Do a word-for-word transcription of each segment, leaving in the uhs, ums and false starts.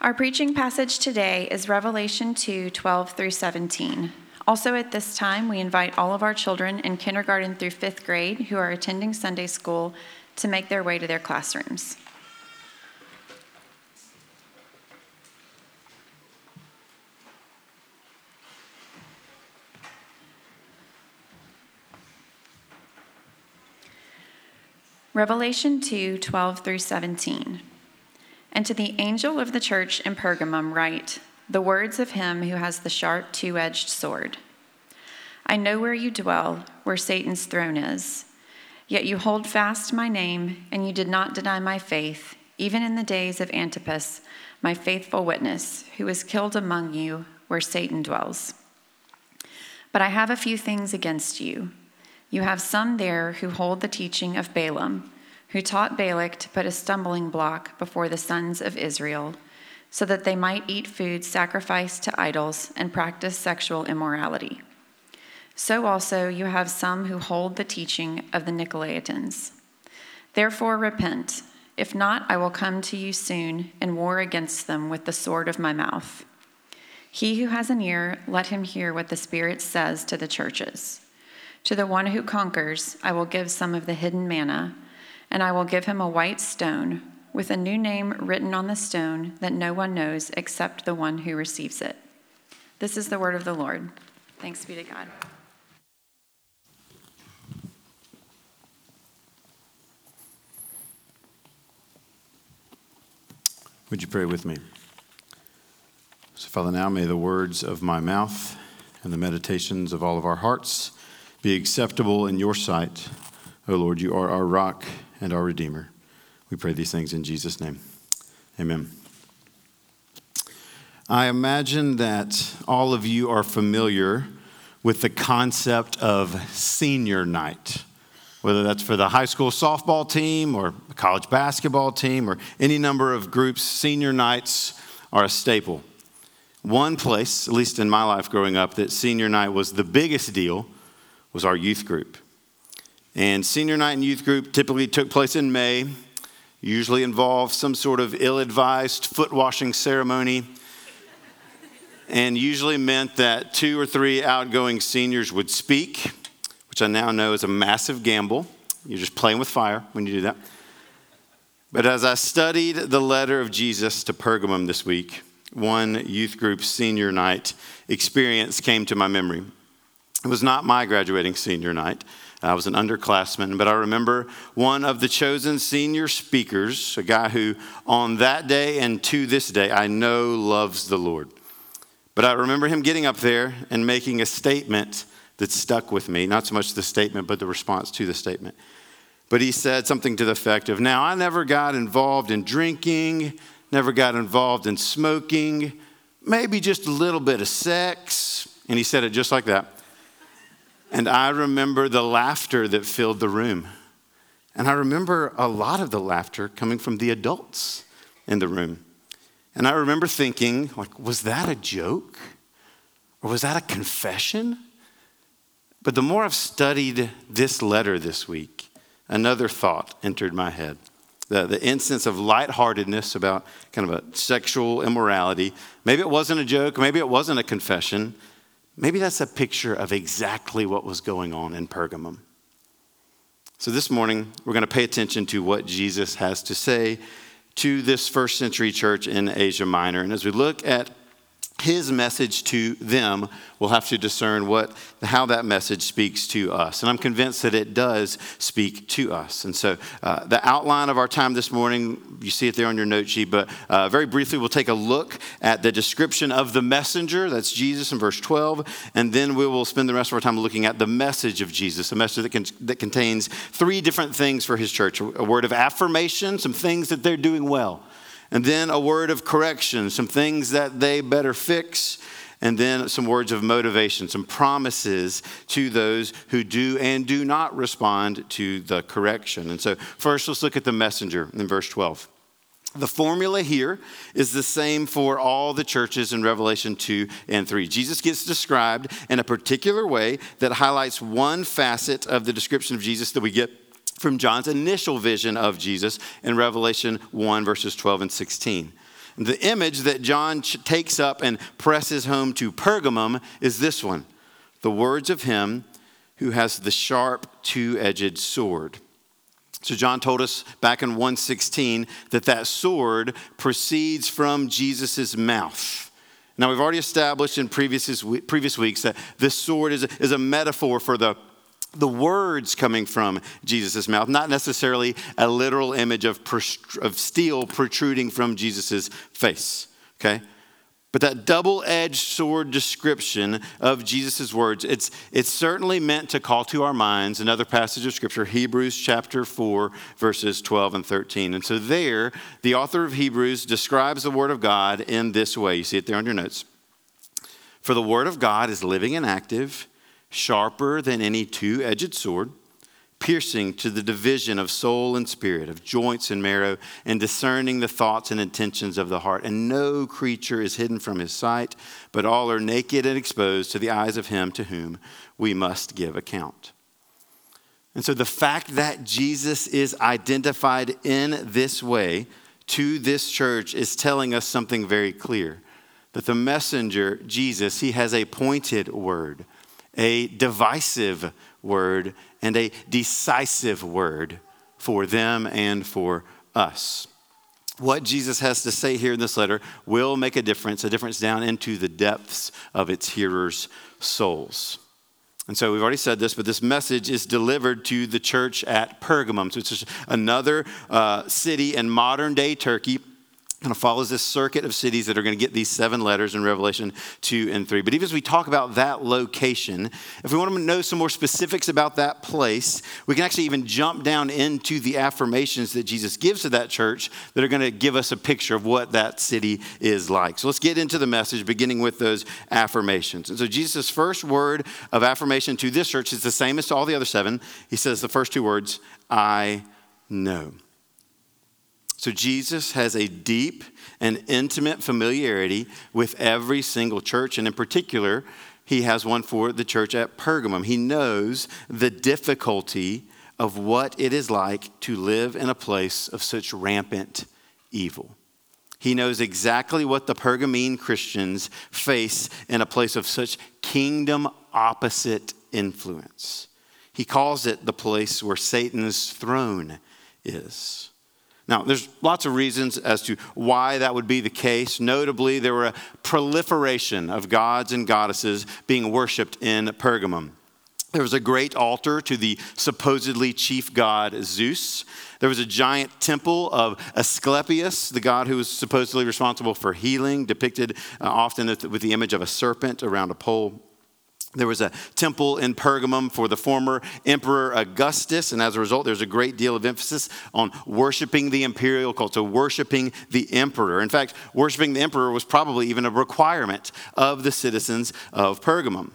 Our preaching passage today is Revelation two, twelve through seventeen. Also at this time, we invite all of our children in kindergarten through fifth grade who are attending Sunday school to make their way to their classrooms. Revelation two, twelve through seventeen. And to the angel of the church in Pergamum write the words of him who has the sharp two-edged sword. I know where you dwell, where Satan's throne is. Yet you hold fast my name, and you did not deny my faith, even in the days of Antipas, my faithful witness, who was killed among you, where Satan dwells. But I have a few things against you. You have some there who hold the teaching of Balaam, who taught Balak to put a stumbling block before the sons of Israel, so that they might eat food sacrificed to idols and practice sexual immorality. So also you have some who hold the teaching of the Nicolaitans. Therefore repent. If not, I will come to you soon and war against them with the sword of my mouth. He who has an ear, let him hear what the Spirit says to the churches. To the one who conquers, I will give some of the hidden manna, and I will give him a white stone with a new name written on the stone that no one knows except the one who receives it. This is the word of the Lord. Thanks be to God. Would you pray with me? So, Father, now may the words of my mouth and the meditations of all of our hearts be acceptable in your sight. O Lord, you are our rock and our Redeemer. We pray these things in Jesus' name. Amen. I imagine that all of you are familiar with the concept of senior night, whether that's for the high school softball team or the college basketball team or any number of groups. Senior nights are a staple. One place, at least in my life growing up, that senior night was the biggest deal was our youth group. And senior night and youth group typically took place in May, usually involved some sort of ill-advised foot washing ceremony, and usually meant that two or three outgoing seniors would speak, which I now know is a massive gamble. You're just playing with fire when you do that. But as I studied the letter of Jesus to Pergamum this week, one youth group senior night experience came to my memory. It was not my graduating senior night. I was an underclassman, but I remember one of the chosen senior speakers, a guy who on that day and to this day I know loves the Lord. But I remember him getting up there and making a statement that stuck with me, not so much the statement, but the response to the statement. But he said something to the effect of, now I never got involved in drinking, never got involved in smoking, maybe just a little bit of sex. And he said it just like that. And I remember the laughter that filled the room. And I remember a lot of the laughter coming from the adults in the room. And I remember thinking, like, was that a joke? Or was that a confession? But the more I've studied this letter this week, another thought entered my head. The, the instance of lightheartedness about kind of a sexual immorality. Maybe it wasn't a joke. Maybe it wasn't a confession. Maybe that's a picture of exactly what was going on in Pergamum. So this morning, we're going to pay attention to what Jesus has to say to this first century church in Asia Minor. And as we look at his message to them, we'll have to discern what, how that message speaks to us. And I'm convinced that it does speak to us. And so uh, the outline of our time this morning, you see it there on your note sheet, but uh, very briefly, we'll take a look at the description of the messenger, that's Jesus in verse twelve, and then we will spend the rest of our time looking at the message of Jesus, a message that, can, that contains three different things for his church: a word of affirmation, some things that they're doing well, and then a word of correction, some things that they better fix, and then some words of motivation, some promises to those who do and do not respond to the correction. And so first, let's look at the messenger in verse twelve. The formula here is the same for all the churches in Revelation two and three. Jesus gets described in a particular way that highlights one facet of the description of Jesus that we get from John's initial vision of Jesus in Revelation one, verses twelve and sixteen. The image that John takes up and presses home to Pergamum is this one: the words of him who has the sharp two-edged sword. So John told us back in one sixteen that that sword proceeds from Jesus' mouth. Now, we've already established in previous, previous weeks that this sword is a, is a metaphor for the, the words coming from Jesus' mouth, not necessarily a literal image of, of steel protruding from Jesus' face, okay? But that double-edged sword description of Jesus' words, it's, it's certainly meant to call to our minds another passage of Scripture, Hebrews chapter four, verses twelve and thirteen. And so there, the author of Hebrews describes the Word of God in this way. You see it there on your notes. For the Word of God is living and active, sharper than any two-edged sword, piercing to the division of soul and spirit, of joints and marrow, and discerning the thoughts and intentions of the heart. And no creature is hidden from his sight, but all are naked and exposed to the eyes of him to whom we must give account. And so the fact that Jesus is identified in this way to this church is telling us something very clear. That the messenger, Jesus, he has a pointed word, a divisive word, and a decisive word for them and for us. What Jesus has to say here in this letter will make a difference, a difference down into the depths of its hearers' souls. And so we've already said this, but this message is delivered to the church at Pergamum. So it's just another uh, city in modern day Turkey. Kind of follows this circuit of cities that are going to get these seven letters in Revelation two and three. But even as we talk about that location, if we want to know some more specifics about that place, we can actually even jump down into the affirmations that Jesus gives to that church that are going to give us a picture of what that city is like. So let's get into the message, beginning with those affirmations. And so Jesus' first word of affirmation to this church is the same as to all the other seven. He says the first two words, I know. So Jesus has a deep and intimate familiarity with every single church. And in particular, he has one for the church at Pergamum. He knows the difficulty of what it is like to live in a place of such rampant evil. He knows exactly what the Pergamene Christians face in a place of such kingdom opposite influence. He calls it the place where Satan's throne is. Now, there's lots of reasons as to why that would be the case. Notably, there were a proliferation of gods and goddesses being worshipped in Pergamum. There was a great altar to the supposedly chief god Zeus. There was a giant temple of Asclepius, the god who was supposedly responsible for healing, depicted uh, often with the image of a serpent around a pole. There was a temple in Pergamum for the former Emperor Augustus, and as a result, there's a great deal of emphasis on worshiping the imperial cult, so worshiping the emperor. In fact, worshiping the emperor was probably even a requirement of the citizens of Pergamum.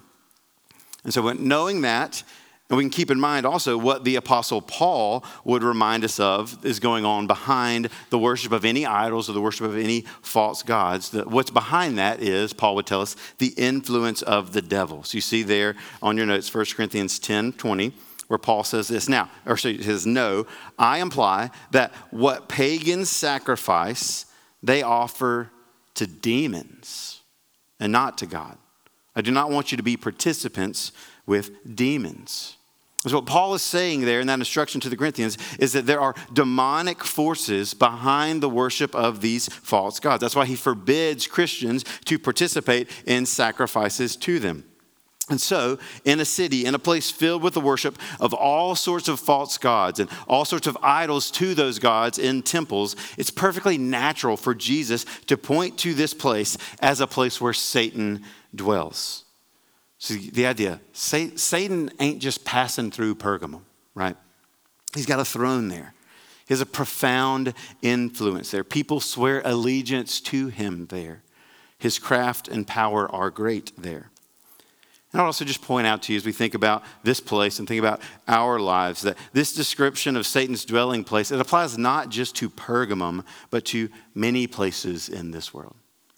And so knowing that, and we can keep in mind also what the Apostle Paul would remind us of is going on behind the worship of any idols or the worship of any false gods. The, what's behind that is, Paul would tell us, the influence of the devil. So you see there on your notes, First Corinthians ten twenty, where Paul says this. Now, or he says, no, I imply that what pagans sacrifice, they offer to demons and not to God. I do not want you to be participants with demons. So what Paul is saying there in that instruction to the Corinthians is that there are demonic forces behind the worship of these false gods. That's why he forbids Christians to participate in sacrifices to them. And so, in a city, in a place filled with the worship of all sorts of false gods and all sorts of idols to those gods in temples, it's perfectly natural for Jesus to point to this place as a place where Satan dwells. So the idea, Satan ain't just passing through Pergamum, right? He's got a throne there. He has a profound influence there. People swear allegiance to him there. His craft and power are great there. And I'll also just point out to you as we think about this place and think about our lives that this description of Satan's dwelling place, it applies not just to Pergamum, but to many places in this world.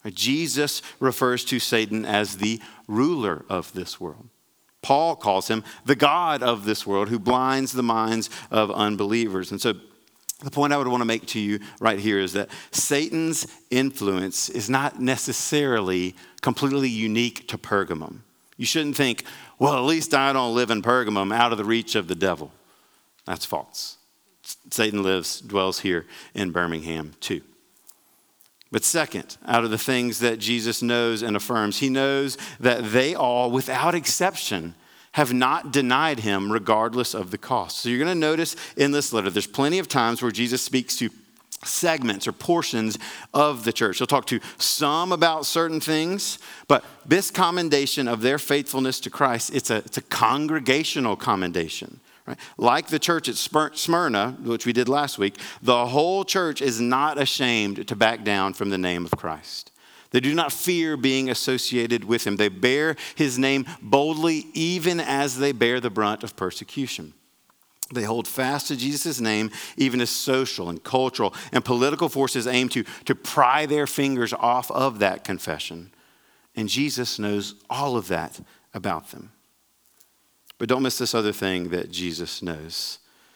Jesus refers to Satan as the ruler of this world. Paul calls him the god of this world who blinds the minds of unbelievers. And so The point I would want to make to you right here is that Satan's influence is not necessarily completely unique to Pergamum. You shouldn't think, well, at least I don't live in Pergamum, out of the reach of the devil. That's false. Satan lives, dwells here in Birmingham too. But second, out of the things that Jesus knows and affirms, he knows that they all, without exception, have not denied him regardless of the cost. So you're going to notice in this letter, there's plenty of times where Jesus speaks to segments or portions of the church. He'll talk to some about certain things, but this commendation of their faithfulness to Christ, it's a, it's a congregational commendation. Right? Like the church at Smyrna, which we did last week, the whole church is not ashamed to back down from the name of Christ. They do not fear being associated with him. They bear his name boldly, even as they bear the brunt of persecution. They hold fast to Jesus' name, even as social and cultural and political forces aim to, to pry their fingers off of that confession. And Jesus knows all of that about them. But don't miss this other thing that Jesus knows.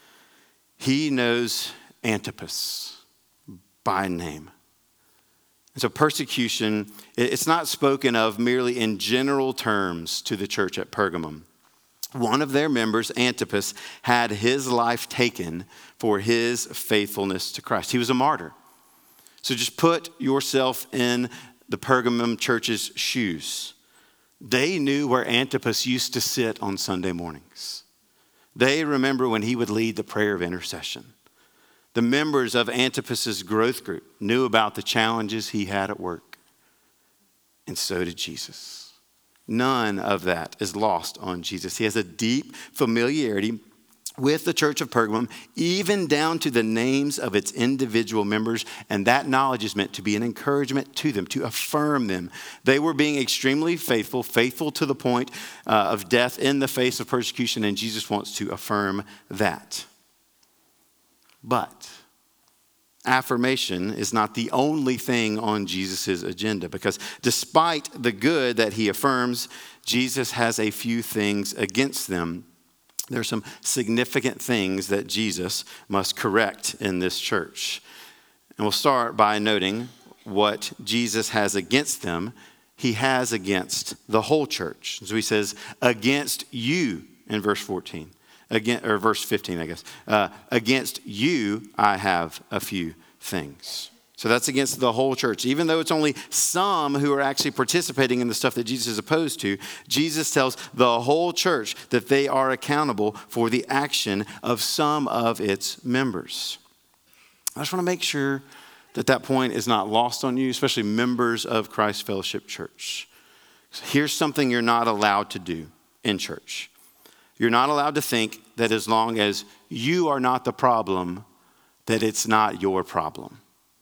He knows Antipas by name. And so persecution, it's not spoken of merely in general terms to the church at Pergamum. One of their members, Antipas, had his life taken for his faithfulness to Christ. He was a martyr. So just put yourself in the Pergamum church's shoes. They knew where Antipas used to sit on Sunday mornings. They remember when he would lead the prayer of intercession. The members of Antipas's growth group knew about the challenges he had at work. And so did Jesus. None of that is lost on Jesus. He has a deep familiarity with the church of Pergamum, even down to the names of its individual members. And that knowledge is meant to be an encouragement to them, to affirm them. They were being extremely faithful, faithful to the point uh, of death in the face of persecution. And Jesus wants to affirm that. But affirmation is not the only thing on Jesus' agenda, because despite the good that he affirms, Jesus has a few things against them. There are some significant things that Jesus must correct in this church. And we'll start by noting what Jesus has against them. He has against the whole church. So he says, against you in verse fourteen. Again, or verse fifteen, I guess. Uh, against you, I have a few things. So that's against the whole church. Even though it's only some who are actually participating in the stuff that Jesus is opposed to, Jesus tells the whole church that they are accountable for the action of some of its members. I just want to make sure that that point is not lost on you, especially members of Christ Fellowship Church. Here's something you're not allowed to do in church. You're not allowed to think that as long as you are not the problem, that it's not your problem.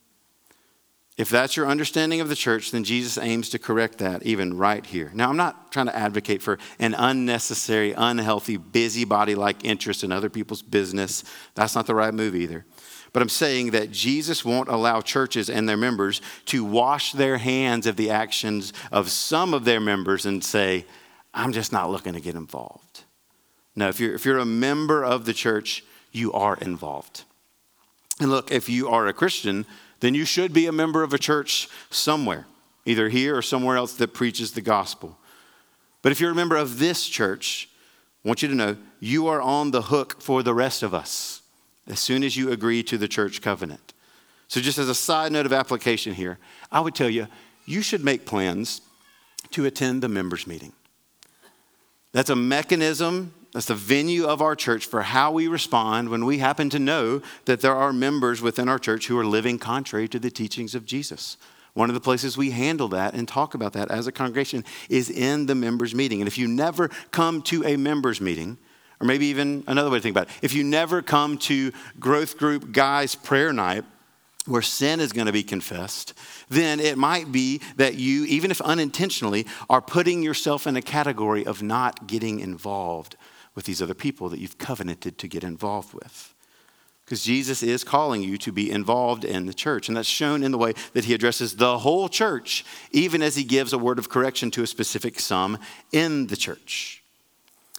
If that's your understanding of the church, then Jesus aims to correct that even right here. Now, I'm not trying to advocate for an unnecessary, unhealthy, busybody-like interest in other people's business. That's not the right move either. But I'm saying that Jesus won't allow churches and their members to wash their hands of the actions of some of their members and say, I'm just not looking to get involved. No, if you're, if you're a member of the church, you are involved. And look, if you are a Christian, then you should be a member of a church somewhere, either here or somewhere else that preaches the gospel. But if you're a member of this church, I want you to know you are on the hook for the rest of us as soon as you agree to the church covenant. So just as a side note of application here, I would tell you, you should make plans to attend the members meeting. That's a mechanism. That's the venue of our church for how we respond when we happen to know that there are members within our church who are living contrary to the teachings of Jesus. One of the places we handle that and talk about that as a congregation is in the members meeting. And if you never come to a members meeting, or maybe even another way to think about it, if you never come to growth group guys prayer night, where sin is going to be confessed, then it might be that you, even if unintentionally, are putting yourself in a category of not getting involved with these other people that you've covenanted to get involved with. Because Jesus is calling you to be involved in the church. And that's shown in the way that he addresses the whole church, even as he gives a word of correction to a specific some in the church.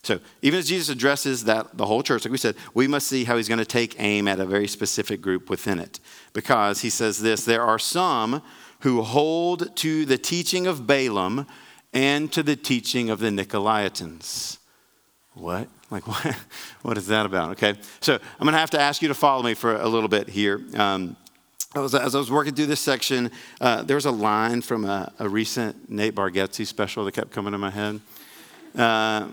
So even as Jesus addresses that the whole church, like we said, we must see how he's going to take aim at a very specific group within it. Because he says this, there are some who hold to the teaching of Balaam and to the teaching of the Nicolaitans. What? Like, what? What is that about? Okay, so I'm going to have to ask you to follow me for a little bit here. Um, I was, as I was working through this section, uh, there was a line from a, a recent Nate Bargatze special that kept coming to my head. Uh,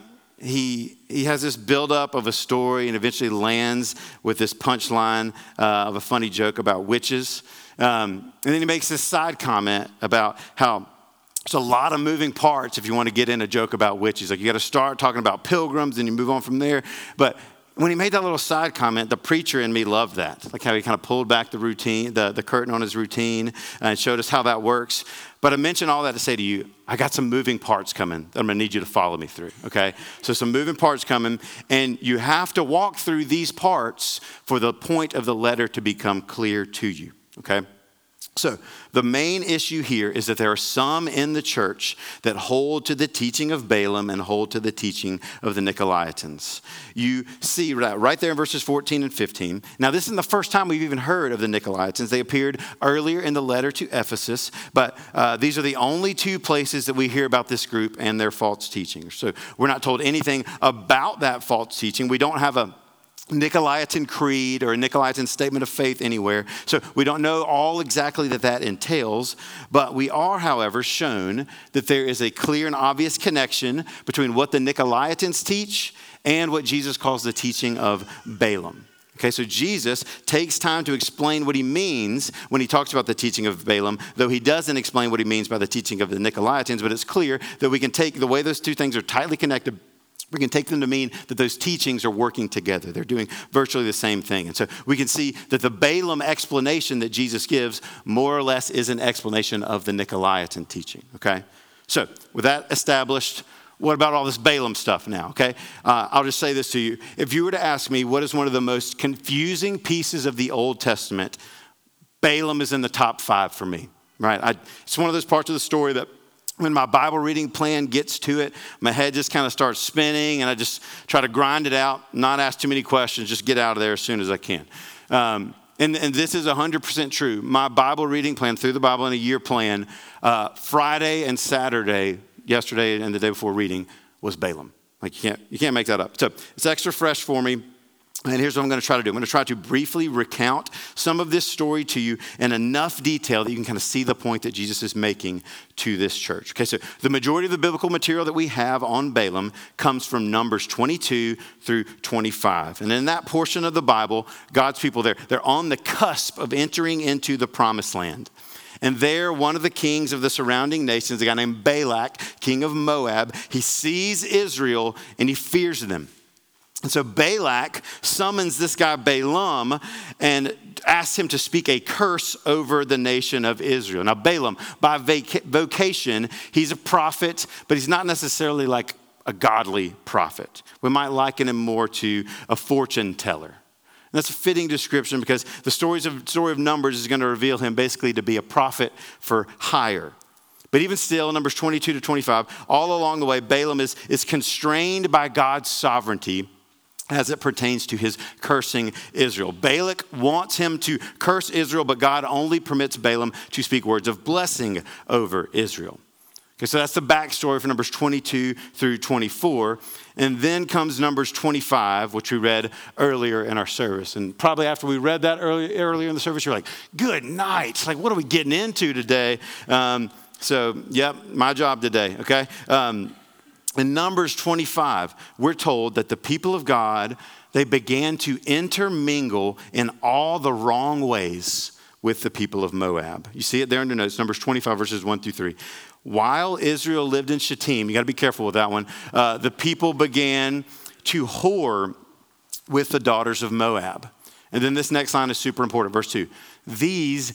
he he has this buildup of a story and eventually lands with this punchline uh, of a funny joke about witches. Um, and then he makes this side comment about how there's a lot of moving parts if you want to get in a joke about witches. Like you got to start talking about pilgrims and you move on from there. But when he made that little side comment, the preacher in me loved that. Like how he kind of pulled back the routine, the, the curtain on his routine and showed us how that works. But I mentioned all that to say to you, I got some moving parts coming that I'm going to need you to follow me through, okay? So some moving parts coming, and you have to walk through these parts for the point of the letter to become clear to you, okay? So the main issue here is that there are some in the church that hold to the teaching of Balaam and hold to the teaching of the Nicolaitans. You see right there in verses fourteen and fifteen. Now, this isn't the first time we've even heard of the Nicolaitans. They appeared earlier in the letter to Ephesus, but uh, these are the only two places that we hear about this group and their false teaching. So we're not told anything about that false teaching. We don't have a Nicolaitan creed or a Nicolaitan statement of faith anywhere. So we don't know all exactly that that entails, but we are, however, shown that there is a clear and obvious connection between what the Nicolaitans teach and what Jesus calls the teaching of Balaam. Okay, so Jesus takes time to explain what he means when he talks about the teaching of Balaam, though he doesn't explain what he means by the teaching of the Nicolaitans, but it's clear that we can take the way those two things are tightly connected. We can take them to mean that those teachings are working together. They're doing virtually the same thing. And so we can see that the Balaam explanation that Jesus gives more or less is an explanation of the Nicolaitan teaching, okay? So with that established, what about all this Balaam stuff now, okay? Uh, I'll just say this to you. If you were to ask me what is one of the most confusing pieces of the Old Testament, Balaam is in the top five for me, right? I, it's one of those parts of the story that when my Bible reading plan gets to it, my head just kind of starts spinning and I just try to grind it out, not ask too many questions, just get out of there as soon as I can. Um, and, and this is one hundred percent true. My Bible reading plan, through the Bible in a year plan, uh, Friday and Saturday, yesterday and the day before reading, was Balaam. Like you can't, you can't make that up. So it's extra fresh for me. And here's what I'm going to try to do. I'm going to try to briefly recount some of this story to you in enough detail that you can kind of see the point that Jesus is making to this church. Okay, so the majority of the biblical material that we have on Balaam comes from Numbers twenty-two through twenty-five. And in that portion of the Bible, God's people, they're, they're on the cusp of entering into the promised land. And there, one of the kings of the surrounding nations, a guy named Balak, king of Moab, he sees Israel and he fears them. And so Balak summons this guy Balaam and asks him to speak a curse over the nation of Israel. Now Balaam, by vac- vocation, he's a prophet, but he's not necessarily like a godly prophet. We might liken him more to a fortune teller. And that's a fitting description because the stories of, story of Numbers is going to reveal him basically to be a prophet for hire. But even still, Numbers twenty-two to twenty-five, all along the way, Balaam is, is constrained by God's sovereignty as it pertains to his cursing Israel. Balak wants him to curse Israel, but God only permits Balaam to speak words of blessing over Israel. Okay, so that's the backstory for Numbers twenty-two through twenty-four. And then comes Numbers twenty-five, which we read earlier in our service. And probably after we read that early, earlier in the service, you're like, good night. Like, what are we getting into today? Um, so, yep, my job today, okay? Um, In Numbers twenty-five, we're told that the people of God, they began to intermingle in all the wrong ways with the people of Moab. You see it there in the notes, Numbers twenty-five, verses one through three. While Israel lived in Shittim, you got to be careful with that one, uh, the people began to whore with the daughters of Moab. And then this next line is super important, verse two. These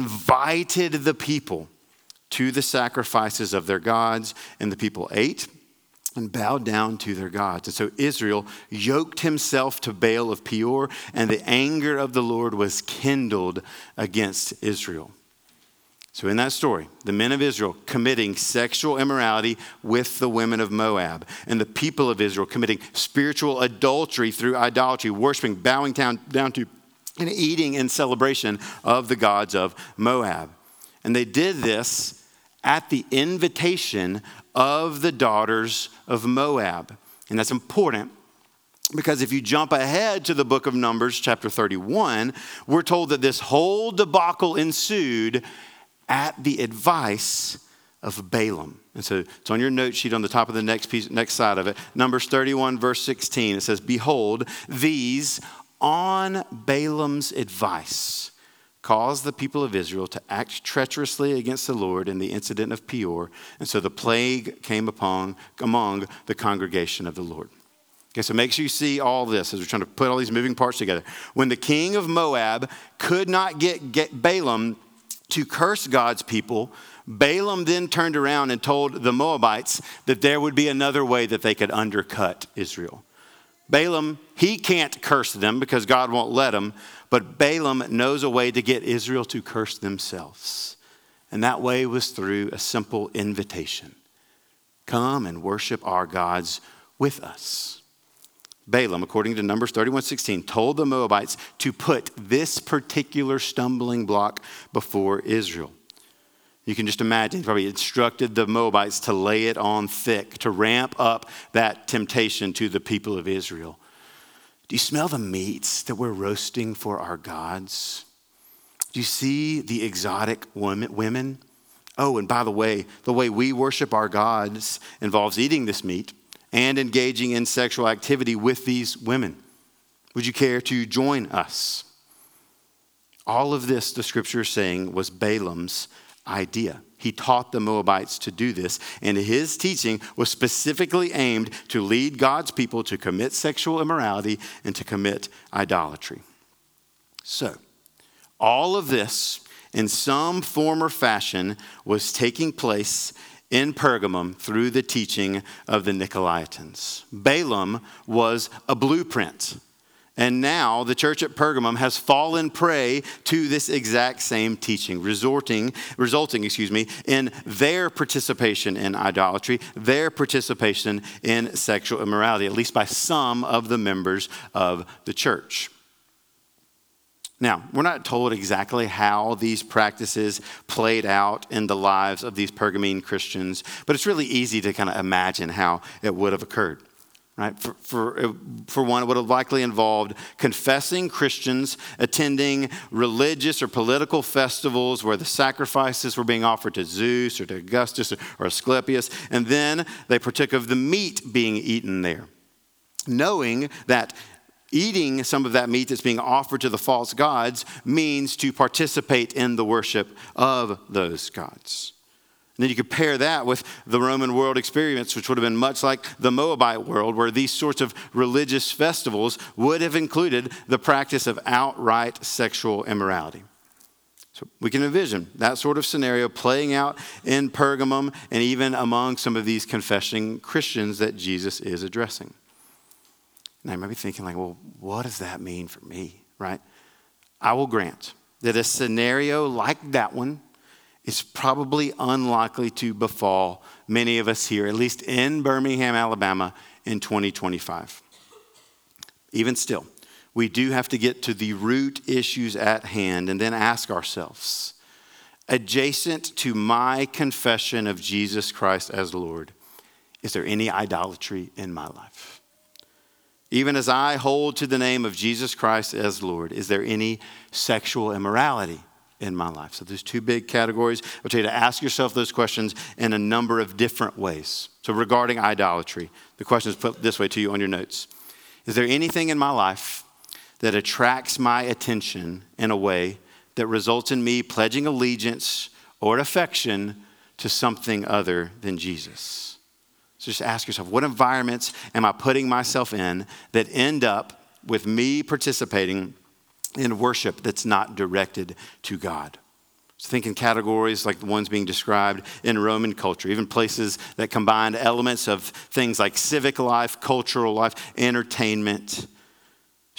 invited the people to the sacrifices of their gods, and the people ate and bowed down to their gods. And so Israel yoked himself to Baal of Peor, and the anger of the Lord was kindled against Israel. So in that story, the men of Israel committing sexual immorality with the women of Moab, and the people of Israel committing spiritual adultery through idolatry, worshiping, bowing down, down to, and eating in celebration of the gods of Moab. And they did this at the invitation of the daughters of Moab. And that's important because if you jump ahead to the book of Numbers, chapter thirty-one, we're told that this whole debacle ensued at the advice of Balaam. And so it's on your note sheet on the top of the next piece, next side of it. Numbers thirty-one, verse sixteen, it says, "Behold, these on Balaam's advice caused the people of Israel to act treacherously against the Lord in the incident of Peor. And so the plague came upon among the congregation of the Lord." Okay, so make sure you see all this as we're trying to put all these moving parts together. When the king of Moab could not get, get Balaam to curse God's people, Balaam then turned around and told the Moabites that there would be another way that they could undercut Israel. Balaam, he can't curse them because God won't let him, but Balaam knows a way to get Israel to curse themselves. And that way was through a simple invitation. Come and worship our gods with us. Balaam, according to Numbers thirty-one sixteen, told the Moabites to put this particular stumbling block before Israel. You can just imagine, he probably instructed the Moabites to lay it on thick, to ramp up that temptation to the people of Israel. Do you smell the meats that we're roasting for our gods? Do you see the exotic women? Oh, and by the way, the way we worship our gods involves eating this meat and engaging in sexual activity with these women. Would you care to join us? All of this, the scripture is saying, was Balaam's idea. He taught the Moabites to do this, and his teaching was specifically aimed to lead God's people to commit sexual immorality and to commit idolatry. So, all of this, in some form or fashion, was taking place in Pergamum through the teaching of the Nicolaitans. Balaam was a blueprint. And now the church at Pergamum has fallen prey to this exact same teaching, resorting, resulting, excuse me, in their participation in idolatry, their participation in sexual immorality, at least by some of the members of the church. Now, we're not told exactly how these practices played out in the lives of these Pergamene Christians, but it's really easy to kind of imagine how it would have occurred. Right? For, for, for one, it would have likely involved confessing Christians attending religious or political festivals where the sacrifices were being offered to Zeus or to Augustus or Asclepius, and then they partook of the meat being eaten there, knowing that eating some of that meat that's being offered to the false gods means to participate in the worship of those gods. And then you could pair that with the Roman world experience, which would have been much like the Moabite world, where these sorts of religious festivals would have included the practice of outright sexual immorality. So we can envision that sort of scenario playing out in Pergamum and even among some of these confessing Christians that Jesus is addressing. Now, you might be thinking like, well, what does that mean for me, right? I will grant that a scenario like that one is probably unlikely to befall many of us here, at least in Birmingham, Alabama, in twenty twenty-five. Even still, we do have to get to the root issues at hand and then ask ourselves, adjacent to my confession of Jesus Christ as Lord, is there any idolatry in my life? Even as I hold to the name of Jesus Christ as Lord, is there any sexual immorality in my life? So there's two big categories. I'll tell you to ask yourself those questions in a number of different ways. So regarding idolatry, the question is put this way to you on your notes. Is there anything in my life that attracts my attention in a way that results in me pledging allegiance or affection to something other than Jesus? So just ask yourself, what environments am I putting myself in that end up with me participating in worship that's not directed to God? So think in categories like the ones being described in Roman culture, even places that combined elements of things like civic life, cultural life, entertainment.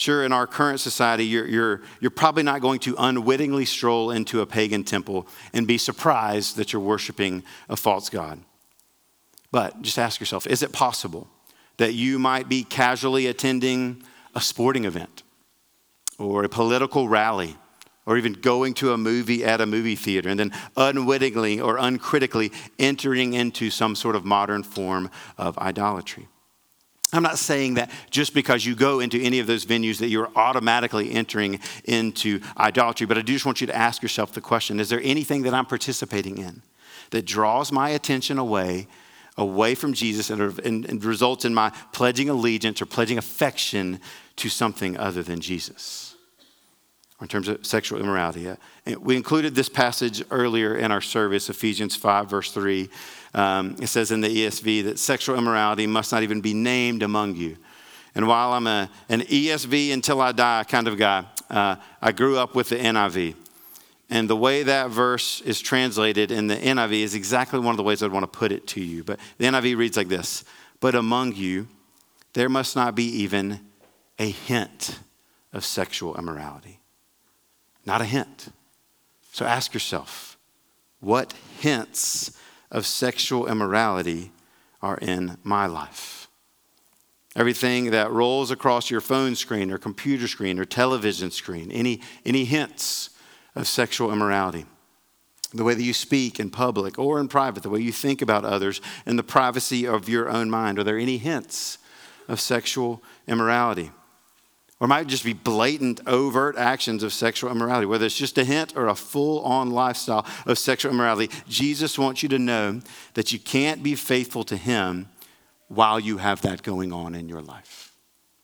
Sure, in our current society, you're, you're, you're probably not going to unwittingly stroll into a pagan temple and be surprised that you're worshiping a false god. But just ask yourself, is it possible that you might be casually attending a sporting event or a political rally or even going to a movie at a movie theater and then unwittingly or uncritically entering into some sort of modern form of idolatry? I'm not saying that just because you go into any of those venues that you're automatically entering into idolatry, but I do just want you to ask yourself the question, is there anything that I'm participating in that draws my attention away, away from Jesus and, and, and results in my pledging allegiance or pledging affection to something other than Jesus? Or in terms of sexual immorality. We included this passage earlier in our service, Ephesians five, verse three. Um, it says in the E S V that sexual immorality must not even be named among you. And while I'm a, an E S V until I die kind of guy, uh, I grew up with the N I V. And the way that verse is translated in the N I V is exactly one of the ways I'd want to put it to you. But the N I V reads like this: but among you, there must not be even a hint of sexual immorality. Not a hint. So ask yourself, what hints of sexual immorality are in my life? Everything that rolls across your phone screen or computer screen or television screen, any, any hints of sexual immorality? The way that you speak in public or in private, the way you think about others in the privacy of your own mind. Are there any hints of sexual immorality? Or it might just be blatant, overt actions of sexual immorality, whether it's just a hint or a full-on lifestyle of sexual immorality. Jesus wants you to know that you can't be faithful to him while you have that going on in your life.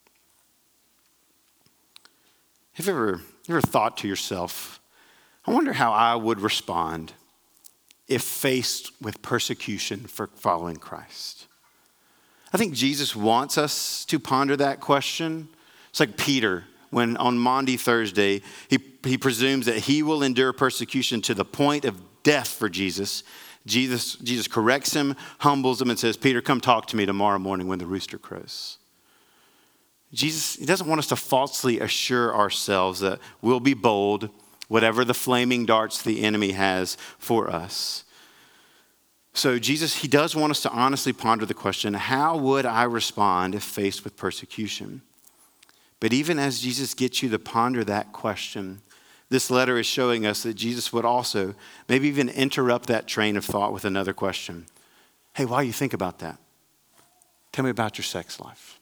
Have you ever, you ever thought to yourself, I wonder how I would respond if faced with persecution for following Christ? I think Jesus wants us to ponder that question. It's like Peter, when on Maundy Thursday, he, he presumes that he will endure persecution to the point of death for Jesus. Jesus. Jesus corrects him, humbles him, and says, Peter, come talk to me tomorrow morning when the rooster crows. Jesus, he doesn't want us to falsely assure ourselves that we'll be bold, whatever the flaming darts the enemy has for us. So Jesus, he does want us to honestly ponder the question, how would I respond if faced with persecution? But even as Jesus gets you to ponder that question, this letter is showing us that Jesus would also maybe even interrupt that train of thought with another question. Hey, while you think about that, tell me about your sex life.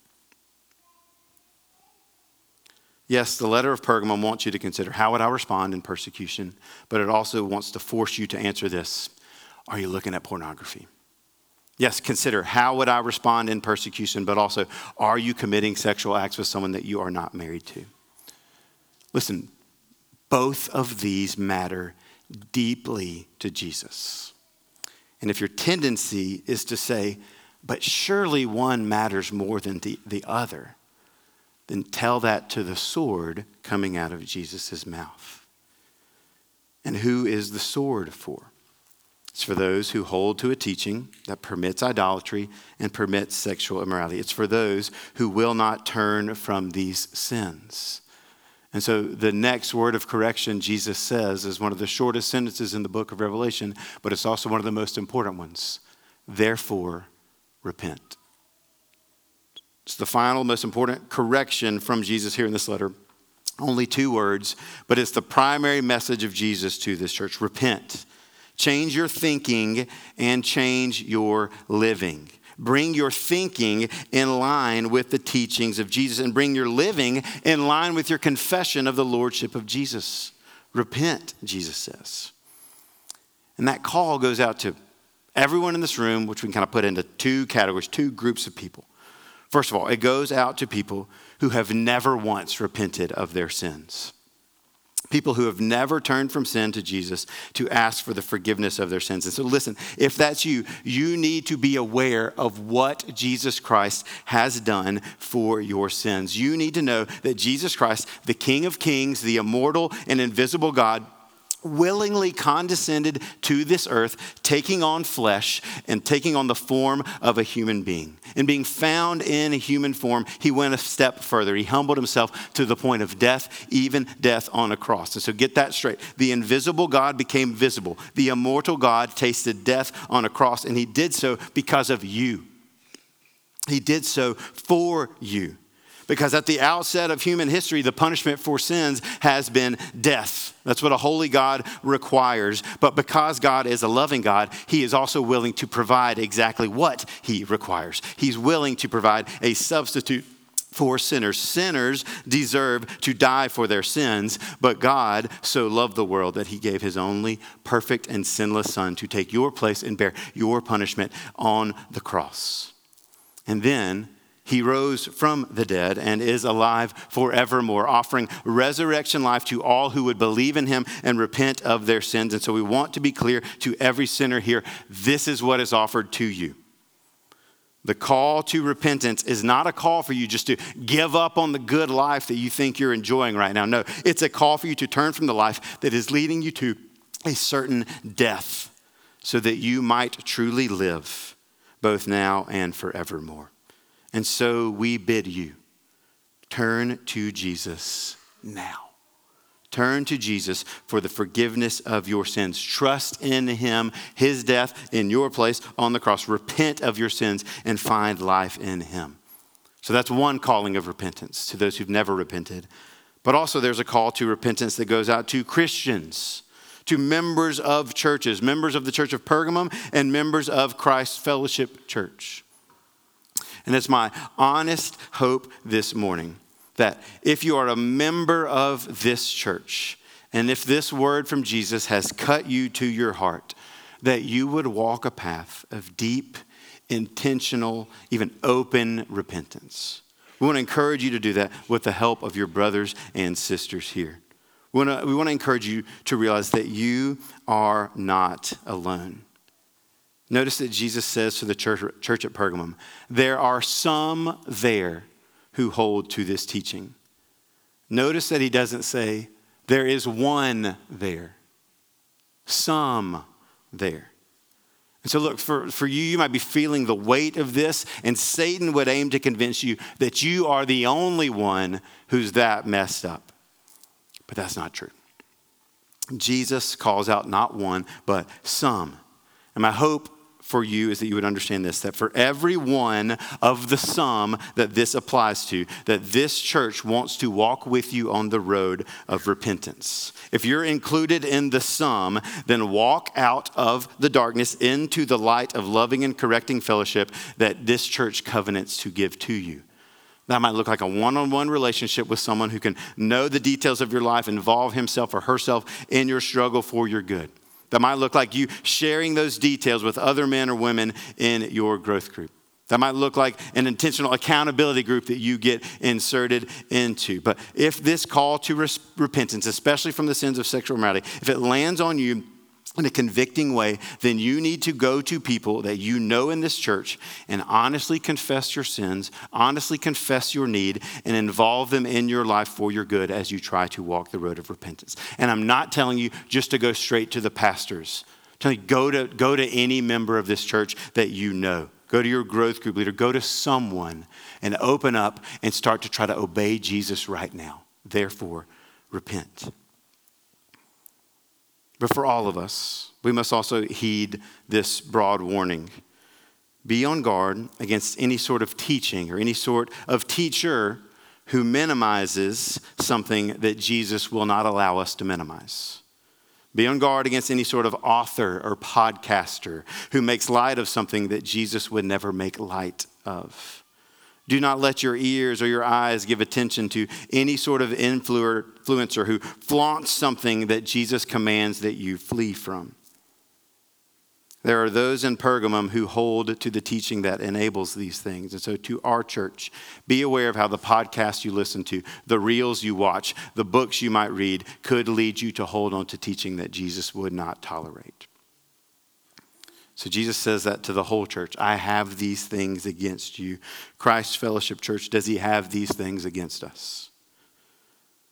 Yes, the letter of Pergamum wants you to consider, how would I respond in persecution? But it also wants to force you to answer this. Are you looking at pornography? Yes, consider, how would I respond in persecution? But also, are you committing sexual acts with someone that you are not married to? Listen, both of these matter deeply to Jesus. And if your tendency is to say, but surely one matters more than the, the other, then tell that to the sword coming out of Jesus' mouth. And who is the sword for? It's for those who hold to a teaching that permits idolatry and permits sexual immorality. It's for those who will not turn from these sins. And so the next word of correction Jesus says is one of the shortest sentences in the book of Revelation, but it's also one of the most important ones. Therefore, repent. It's the final, most important correction from Jesus here in this letter. Only two words, but it's the primary message of Jesus to this church. Repent. Change your thinking and change your living. Bring your thinking in line with the teachings of Jesus and bring your living in line with your confession of the lordship of Jesus. Repent, Jesus says. And that call goes out to everyone in this room, which we can kind of put into two categories, two groups of people. First of all, it goes out to people who have never once repented of their sins. People who have never turned from sin to Jesus to ask for the forgiveness of their sins. And so listen, if that's you, you need to be aware of what Jesus Christ has done for your sins. You need to know that Jesus Christ, the King of Kings, the immortal and invisible God, willingly condescended to this earth, taking on flesh and taking on the form of a human being. And being found in a human form, he went a step further. He humbled himself to the point of death, even death on a cross. And so get that straight. The invisible God became visible. The immortal God tasted death on a cross, and he did so because of you. He did so for you. Because at the outset of human history, the punishment for sins has been death. That's what a holy God requires. But because God is a loving God, he is also willing to provide exactly what he requires. He's willing to provide a substitute for sinners. Sinners deserve to die for their sins, but God so loved the world that he gave his only perfect and sinless son to take your place and bear your punishment on the cross. And then he rose from the dead and is alive forevermore, offering resurrection life to all who would believe in him and repent of their sins. And so we want to be clear to every sinner here, this is what is offered to you. The call to repentance is not a call for you just to give up on the good life that you think you're enjoying right now. No, it's a call for you to turn from the life that is leading you to a certain death so that you might truly live both now and forevermore. And so we bid you, turn to Jesus now. Turn to Jesus for the forgiveness of your sins. Trust in him, his death in your place on the cross. Repent of your sins and find life in him. So that's one calling of repentance to those who've never repented. But also there's a call to repentance that goes out to Christians, to members of churches, members of the Church of Pergamum and members of Christ Fellowship Church. And it's my honest hope this morning that if you are a member of this church, and if this word from Jesus has cut you to your heart, that you would walk a path of deep, intentional, even open repentance. We want to encourage you to do that with the help of your brothers and sisters here. We want to, we want to encourage you to realize that you are not alone. Notice that Jesus says to the church, church at Pergamum, there are some there who hold to this teaching. Notice that he doesn't say, there is one there. Some there. And so look, for, for you, you might be feeling the weight of this, and Satan would aim to convince you that you are the only one who's that messed up. But that's not true. Jesus calls out not one, but some. And my hope for you is that you would understand this, that for every one of the some that this applies to, that this church wants to walk with you on the road of repentance. If you're included in the some, then walk out of the darkness into the light of loving and correcting fellowship that this church covenants to give to you. That might look like a one-on-one relationship with someone who can know the details of your life, involve himself or herself in your struggle for your good. That might look like you sharing those details with other men or women in your growth group. That might look like an intentional accountability group that you get inserted into. But if this call to res- repentance, especially from the sins of sexual immorality, if it lands on you in a convicting way, then you need to go to people that you know in this church and honestly confess your sins, honestly confess your need, and involve them in your life for your good as you try to walk the road of repentance. And I'm not telling you just to go straight to the pastors. I'm telling you, go to, go to any member of this church that you know. Go to your growth group leader. Go to someone and open up and start to try to obey Jesus right now. Therefore, repent. But for all of us, we must also heed this broad warning. Be on guard against any sort of teaching or any sort of teacher who minimizes something that Jesus will not allow us to minimize. Be on guard against any sort of author or podcaster who makes light of something that Jesus would never make light of. Do not let your ears or your eyes give attention to any sort of influencer who flaunts something that Jesus commands that you flee from. There are those in Pergamum who hold to the teaching that enables these things. And so to our church, be aware of how the podcasts you listen to, the reels you watch, the books you might read could lead you to hold on to teaching that Jesus would not tolerate. So Jesus says that to the whole church. I have these things against you. Christ Fellowship Church, does he have these things against us?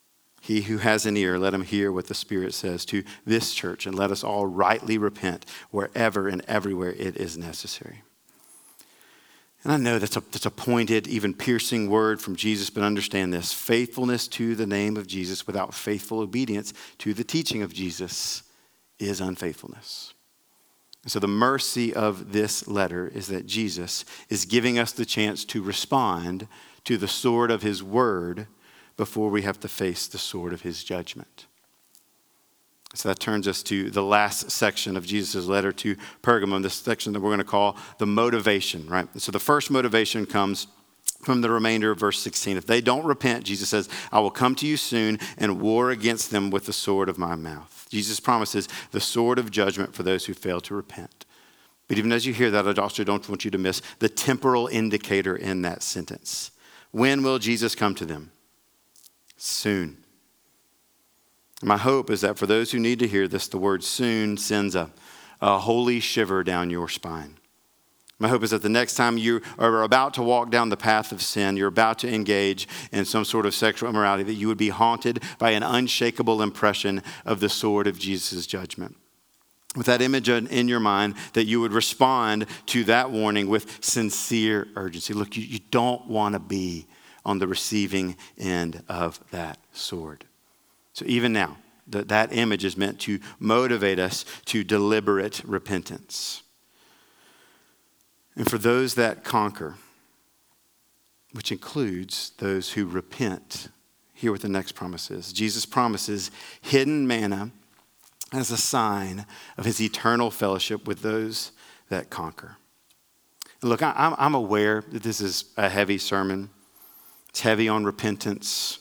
He who has an ear, let him hear what the Spirit says to this church, and let us all rightly repent wherever and everywhere it is necessary. And I know that's a, that's a pointed, even piercing word from Jesus, but understand this. Faithfulness to the name of Jesus without faithful obedience to the teaching of Jesus is unfaithfulness. And so the mercy of this letter is that Jesus is giving us the chance to respond to the sword of his word before we have to face the sword of his judgment. So that turns us to the last section of Jesus' letter to Pergamum, this section that we're going to call the motivation, right? So the first motivation comes from the remainder of verse sixteen. If they don't repent, Jesus says, I will come to you soon and war against them with the sword of my mouth. Jesus promises the sword of judgment for those who fail to repent. But even as you hear that, I also don't want you to miss the temporal indicator in that sentence. When will Jesus come to them? Soon. My hope is that for those who need to hear this, the word soon sends a, a holy shiver down your spine. My hope is that the next time you are about to walk down the path of sin, you're about to engage in some sort of sexual immorality, that you would be haunted by an unshakable impression of the sword of Jesus' judgment. With that image in your mind, that you would respond to that warning with sincere urgency. Look, you, you don't want to be on the receiving end of that sword. So even now, that, that image is meant to motivate us to deliberate repentance. And for those that conquer, which includes those who repent, hear what the next promise is. Jesus promises hidden manna as a sign of his eternal fellowship with those that conquer. And look, I, I'm, I'm aware that this is a heavy sermon. It's heavy on repentance.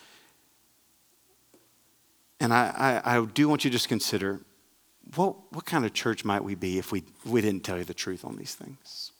And I, I, I do want you to just consider, what, what kind of church might we be if we, we didn't tell you the truth on these things?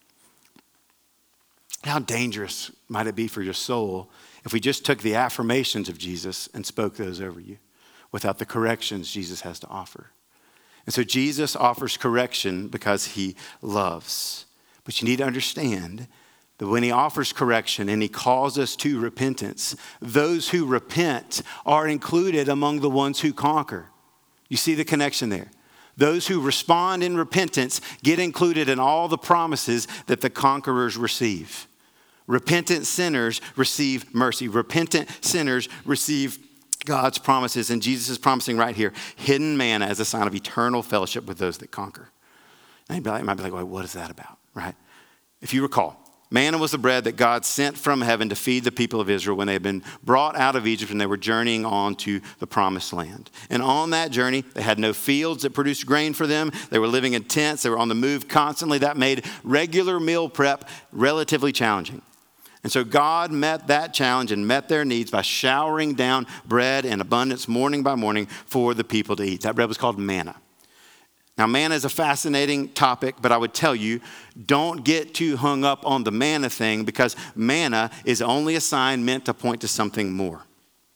How dangerous might it be for your soul if we just took the affirmations of Jesus and spoke those over you without the corrections Jesus has to offer? And so Jesus offers correction because he loves. But you need to understand that when he offers correction and he calls us to repentance, those who repent are included among the ones who conquer. You see the connection there? Those who respond in repentance get included in all the promises that the conquerors receive. Repentant sinners receive mercy. Repentant sinners receive God's promises. And Jesus is promising right here, hidden manna as a sign of eternal fellowship with those that conquer. And you might be like, well, what is that about, right? If you recall, manna was the bread that God sent from heaven to feed the people of Israel when they had been brought out of Egypt and they were journeying on to the promised land. And on that journey, they had no fields that produced grain for them. They were living in tents. They were on the move constantly. That made regular meal prep relatively challenging. And so God met that challenge and met their needs by showering down bread in abundance morning by morning for the people to eat. That bread was called manna. Now, manna is a fascinating topic, but I would tell you, don't get too hung up on the manna thing, because manna is only a sign meant to point to something more.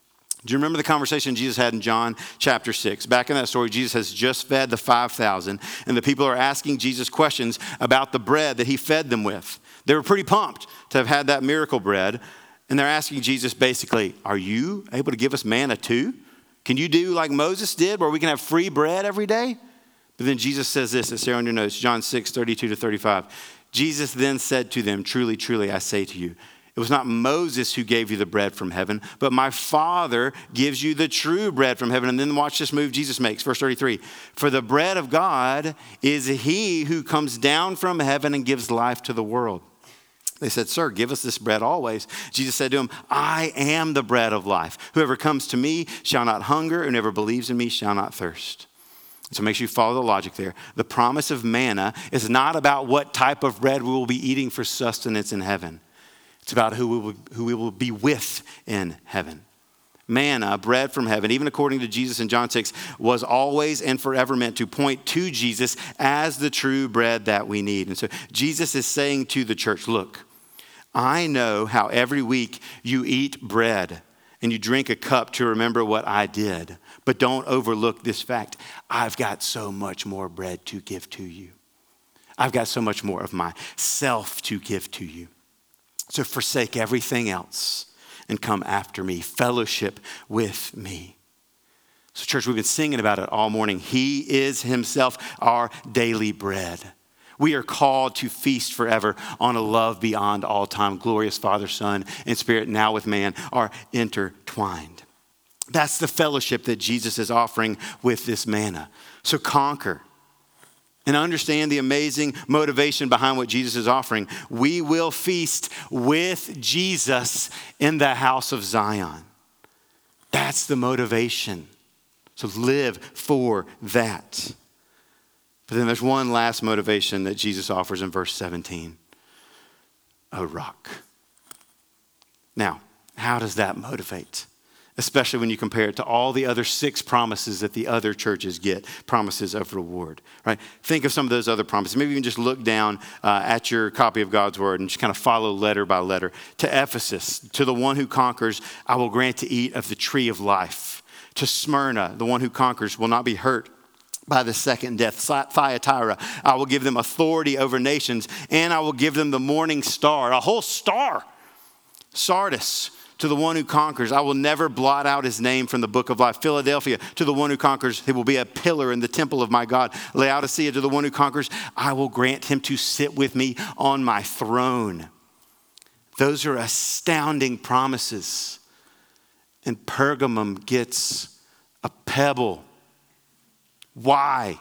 Do you remember the conversation Jesus had in John chapter six? Back in that story, Jesus has just fed the five thousand, and the people are asking Jesus questions about the bread that he fed them with. They were pretty pumped to have had that miracle bread, and they're asking Jesus basically, are you able to give us manna too? Can you do like Moses did, where we can have free bread every day? But then Jesus says this, it's there on your notes, John six, thirty-two to thirty-five. Jesus then said to them, truly, truly, I say to you, it was not Moses who gave you the bread from heaven, but my Father gives you the true bread from heaven. And then watch this move Jesus makes, verse thirty-three. For the bread of God is he who comes down from heaven and gives life to the world. They said, sir, give us this bread always. Jesus said to him, I am the bread of life. Whoever comes to me shall not hunger, and whoever believes in me shall not thirst. So make sure you follow the logic there. The promise of manna is not about what type of bread we will be eating for sustenance in heaven. It's about who we will, who we will be with in heaven. Manna, bread from heaven, even according to Jesus in John six, was always and forever meant to point to Jesus as the true bread that we need. And so Jesus is saying to the church, look, I know how every week you eat bread and you drink a cup to remember what I did. But don't overlook this fact. I've got so much more bread to give to you. I've got so much more of myself to give to you. So forsake everything else and come after me, fellowship with me. So church, we've been singing about it all morning. He is himself our daily bread. We are called to feast forever on a love beyond all time. Glorious Father, Son, and Spirit, now with man, are intertwined. That's the fellowship that Jesus is offering with this manna. So conquer and understand the amazing motivation behind what Jesus is offering. We will feast with Jesus in the house of Zion. That's the motivation. So live for that. But then there's one last motivation that Jesus offers in verse seventeen. A rock. Now, how does that motivate? Especially when you compare it to all the other six promises that the other churches get, promises of reward, right? Think of some of those other promises. Maybe you can just look down uh, at your copy of God's word and just kind of follow letter by letter. To Ephesus, to the one who conquers, I will grant to eat of the tree of life. To Smyrna, the one who conquers will not be hurt by the second death. Thyatira, I will give them authority over nations, and I will give them the morning star, a whole star. Sardis, to the one who conquers, I will never blot out his name from the book of life. Philadelphia, to the one who conquers, he will be a pillar in the temple of my God. Laodicea, to the one who conquers, I will grant him to sit with me on my throne. Those are astounding promises. And Pergamum gets a pebble. Why?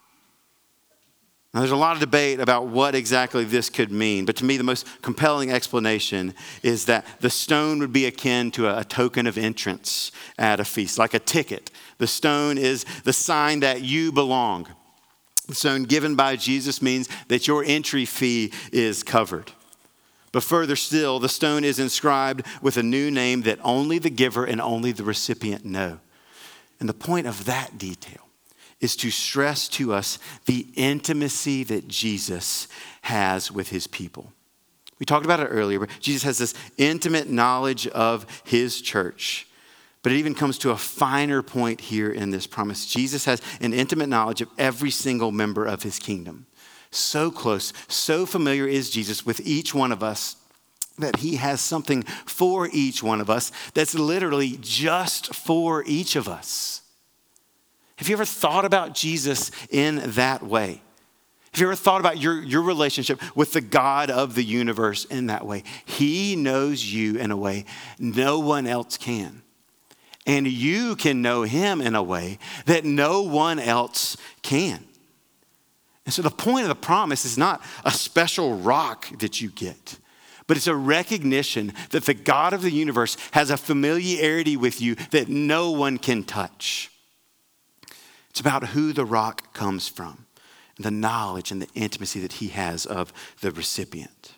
Now, there's a lot of debate about what exactly this could mean, but to me, the most compelling explanation is that the stone would be akin to a, a token of entrance at a feast, like a ticket. The stone is the sign that you belong. The stone given by Jesus means that your entry fee is covered. But further still, the stone is inscribed with a new name that only the giver and only the recipient know. And the point of that detail is to stress to us the intimacy that Jesus has with his people. We talked about it earlier, but Jesus has this intimate knowledge of his church. But it even comes to a finer point here in this promise. Jesus has an intimate knowledge of every single member of his kingdom. So close, so familiar is Jesus with each one of us that he has something for each one of us that's literally just for each of us. Have you ever thought about Jesus in that way? Have you ever thought about your, your relationship with the God of the universe in that way? He knows you in a way no one else can. And you can know him in a way that no one else can. And so the point of the promise is not a special rock that you get, but it's a recognition that the God of the universe has a familiarity with you that no one can touch. It's about who the rock comes from, the knowledge and the intimacy that he has of the recipient.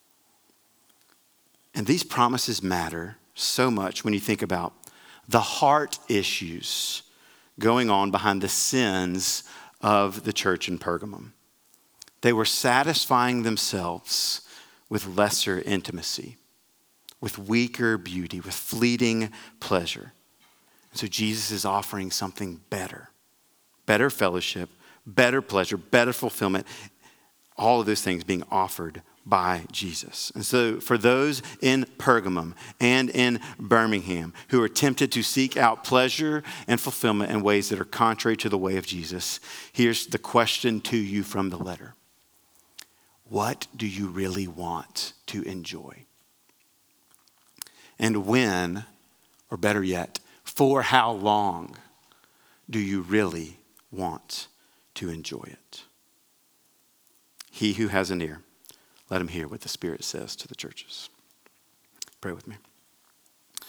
And these promises matter so much when you think about the heart issues going on behind the sins of the church in Pergamum. They were satisfying themselves with lesser intimacy, with weaker beauty, with fleeting pleasure. And so Jesus is offering something better. Better fellowship, better pleasure, better fulfillment, all of those things being offered by Jesus. And so for those in Pergamum and in Birmingham who are tempted to seek out pleasure and fulfillment in ways that are contrary to the way of Jesus, here's the question to you from the letter. What do you really want to enjoy? And when, or better yet, for how long do you really want to enjoy it? He who has an ear, let him hear what the Spirit says to the churches. Pray with me.